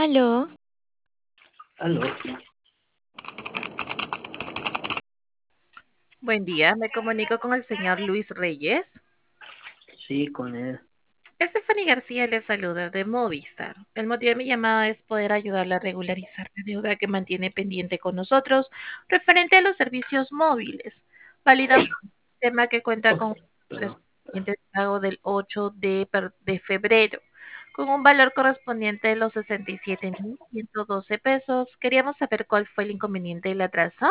Aló, Aló, Buen día, me comunico con el señor Luis Reyes. sí, con él. Stephanie García le saluda de Movistar. El motivo de mi llamada es poder ayudarle a regularizar la deuda que mantiene pendiente con nosotros referente a los servicios móviles. Validamos un sistema que cuenta con Perdón. correspondiente pago del 8 de febrero, con un valor correspondiente de los 67.112 pesos. Queríamos saber cuál fue el inconveniente y la atraso.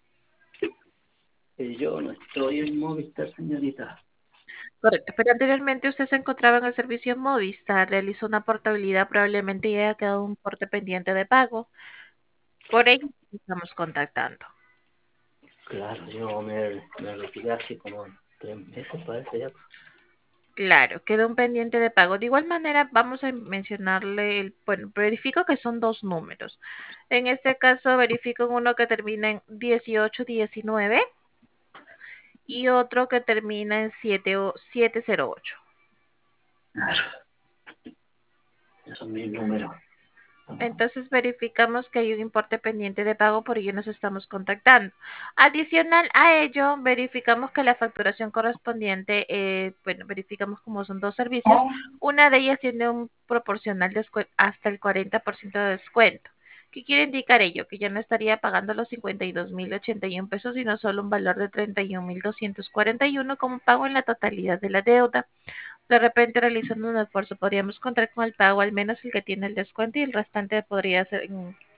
Yo no estoy en Movistar, señorita. Correcto, pero anteriormente usted se encontraba en el servicio Movistar, realizó una portabilidad, probablemente ya haya quedado un porte pendiente de pago. Por ello estamos contactando. Claro, yo me retiré hace como 3 meses, parece ya. Claro, quedó un pendiente de pago. De igual manera, vamos a mencionarle, bueno, verifico que son dos números. En este caso, verifico uno que termina en 1819 y otro que termina en 708. Claro, esos son mis números. Entonces verificamos que hay un importe pendiente de pago, por ello nos estamos contactando. Adicional a ello, verificamos que la facturación correspondiente, bueno, verificamos como son dos servicios, una de ellas tiene un proporcional hasta el 40% de descuento. ¿Qué quiere indicar ello? Que ya no estaría pagando los 52.081 pesos, sino solo un valor de 31.241 como pago en la totalidad de la deuda. De repente, realizando un esfuerzo, podríamos contar con el pago, al menos el que tiene el descuento, y el restante podría ser